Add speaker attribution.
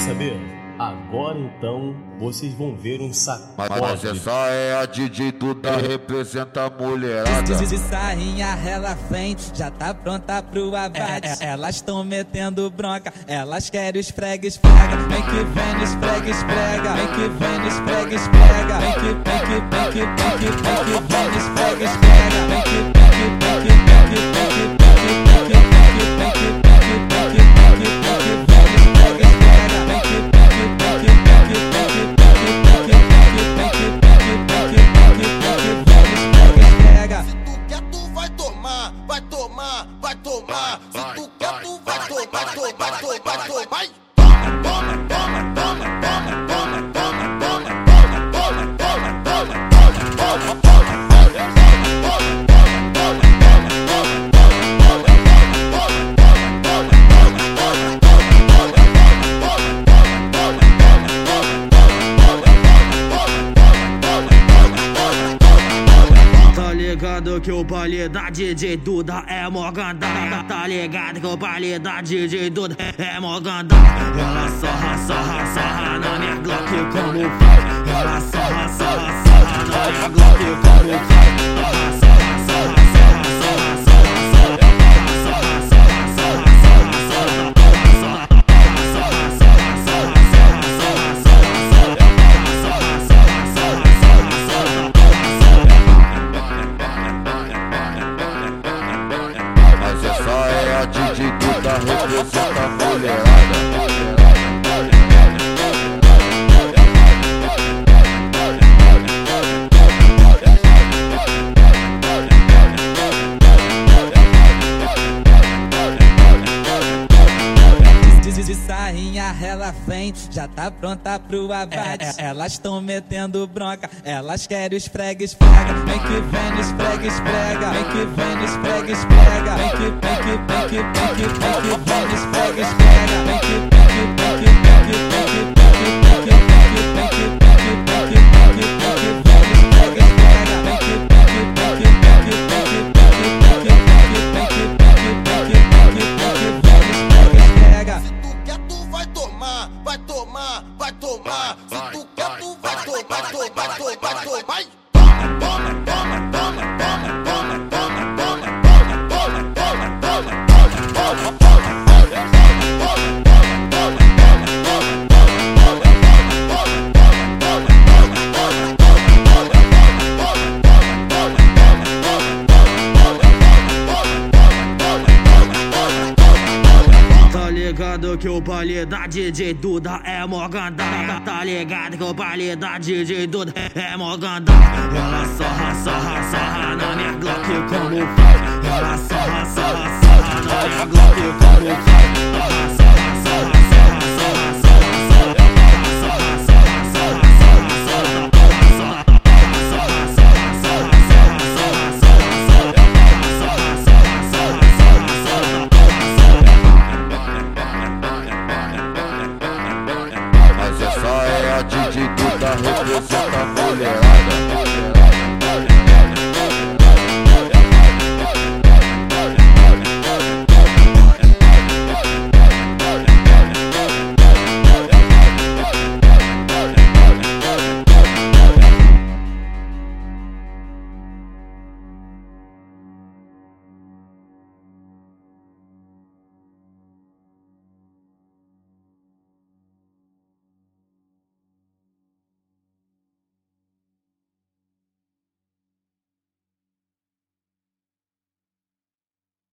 Speaker 1: saber? Agora então vocês vão ver um sacode.
Speaker 2: Mas essa é a DJ Duda, representa a mulherada.
Speaker 3: De sainha ela vem, já tá pronta pro abate. Elas tão metendo bronca, elas querem esfrega, esfrega. Vem que vem, esfrega, esfrega. Vem que vem, esfrega, esfrega. Vem que vem, esfrega, esfrega. Vem que
Speaker 4: vai tomar. Se tu quer, tu vai tomar. Vai.
Speaker 5: Ligado que o baile da DJ Duda é Morganda. Tá ligado que o baile da DJ Duda é Morganda. Ela sarra na minha Glock como faz. Ela sarra na minha Glock como faz.
Speaker 2: DJ Duda representa a mulherada.
Speaker 3: De sainha ela vem, já tá pronta pro abate. Elas tão metendo bronca, elas querem esfrega, esfrega. Vem que vem, esfrega, esfrega. Vem que vem, esfrega, esfrega. Vem que vem, esfrega, esfrega. Vem que
Speaker 4: vai tomar. Se tu quer, tu vai tomar. Vai.
Speaker 5: Ligado que o baile da DJ Duda é Morganda. Tá ligado que o baile da DJ Duda é Morganda. Ela sarra na minha Glock como faz. Ela sarra na minha Glock como faz.
Speaker 2: DJ Duda representa